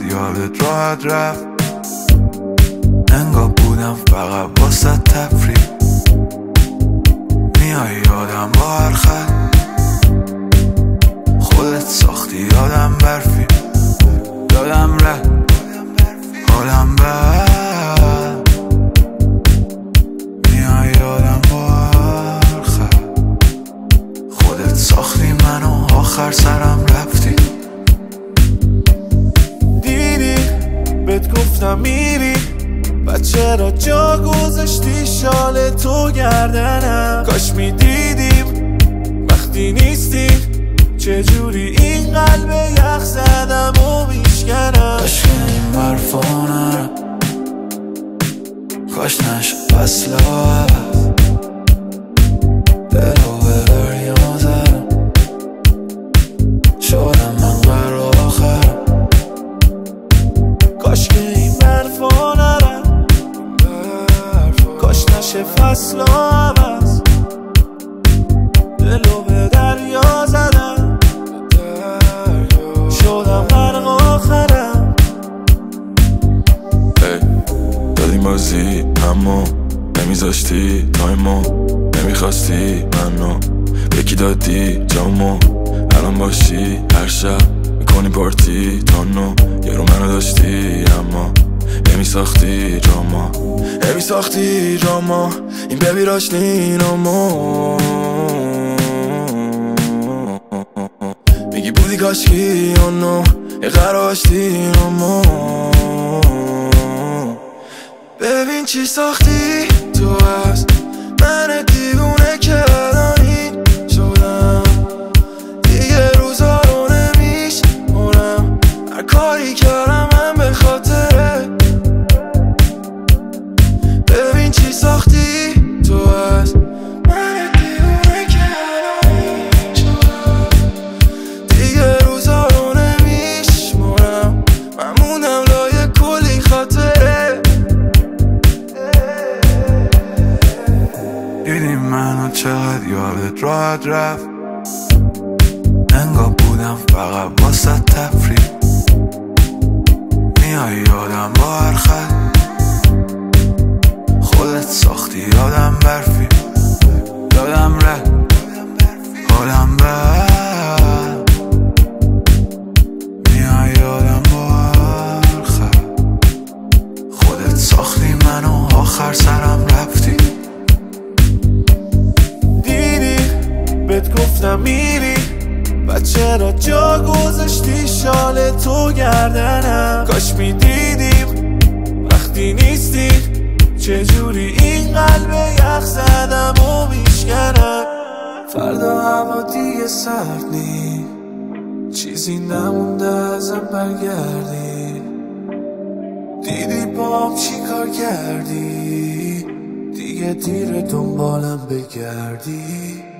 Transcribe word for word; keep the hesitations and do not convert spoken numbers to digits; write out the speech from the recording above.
یادت راحت رفت، انگار بودم فقط واسه تفریح. میای یادم با هر خط، خودت ساختی یادم برفی. یادم رفت حالم بد، میای یادم با هر خط، خودت ساختی منو آخر سرم رفتی. دیدی بهت گفتم میری، بعد چرا جا گذاشتی شال تو گردنم؟ کاش میدیدیم وقتی نیستی چجوری این قلب یخ زدم و میشکنم. کاش که این برفا نرم، کاش نشد فصل عوض، دلو به دریا زدم، شدم من قرار آخرم. کاش که این برفا نرم، کاش نشه فصل عوض، دلو به دریا زدم، شدم غرق آخرم. دادیم بازی اما نمیذاشتی تایمو، نمیخواستی منو یکی دادی جامو. الان باشی هر شب میکنی پارتی تانو، یه رو منو داشتی اما نمیساختی جاما، نمیساختی جاما. این ببیراش نینامو میگی بودی کاشکی اونو یه قراشتی نامو. ببین چی ساختی تو از من دیوونه که الانی شدم، دیگه روزا رو نمیشمرم، هر کاری کردم من به خاطره. ببین چی ساختی تو از من دیوونه که الانی شدم، دیگه روزا رو نمیشمرم، من موندم لای کلی خاطره. دیدی منو چقدر یادت راحت رفت، انگار بودم فقط واسه تفریح. میای یادم با هر خط، خودت ساختی یادم برفی. یادم رفت حالم بد، میای یادم با هر خط، خودت ساختی منو آخر سرم رفتی. بهت گفتم میری، بعد چرا جا گذاشتی شال تو گردنم؟ کاش میدیدیم وقتی نیستی چجوری این قلب یخ زدم و میشکنم. فردا هوا دیگه سرد نی، چیزی نمونده ازم برگردی. دیدی بام چی کار کردی، دیگه دیر دنبالم بگردی.